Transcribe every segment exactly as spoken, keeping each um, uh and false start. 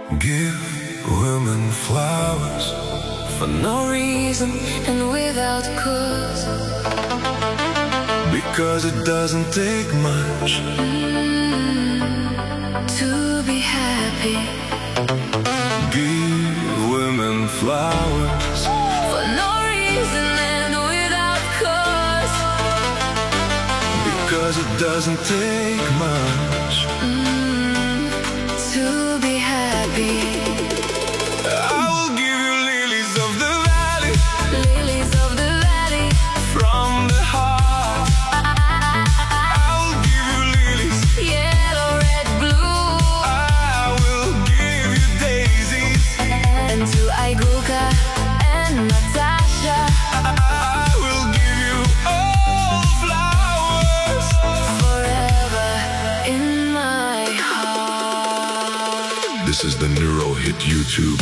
Give women flowers for no reason and without cause, because it doesn't take much mm, to be happy. Give women flowers for no reason and without cause, because it doesn't take much mm, to be happy. I will give you lilies of the valley, Lilies of the valley, from the heart. I will give you lilies, yellow, red, blue, I will give you daisies, and to Aiguka and Natasha. I will give you all flowers Forever in my heart. This is the Neuro Hit YouTube.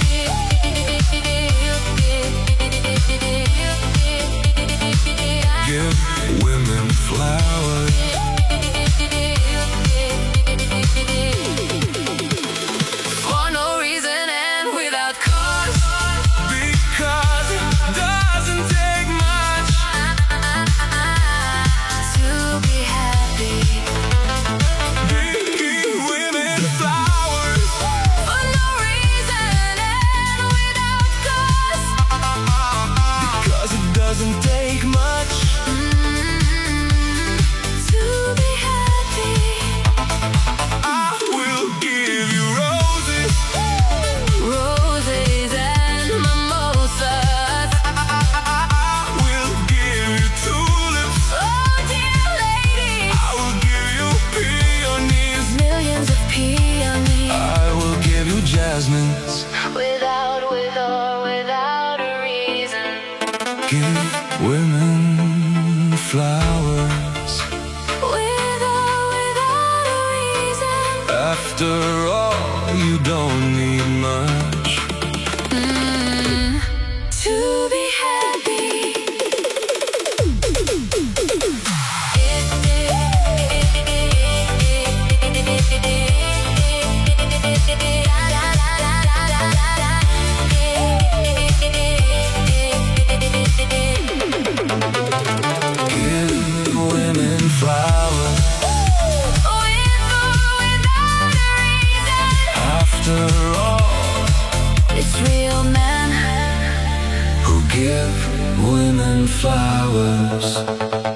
Give women flowers for no reason and without cause, because it doesn't take much to be happy. Give women flowers For no reason and without cause, because it doesn't take much mm, to be happy. I will give you roses, Roses and mimosas, I will give you tulips, oh dear lady, I will give you peonies, millions of peonies, I will give you jasmines. without, with or without a reason. Give women flowers With or without a reason, after all, you don't need much mm, to be happy. Give women flowers With or without a reason, after all, it's real men who give women flowers.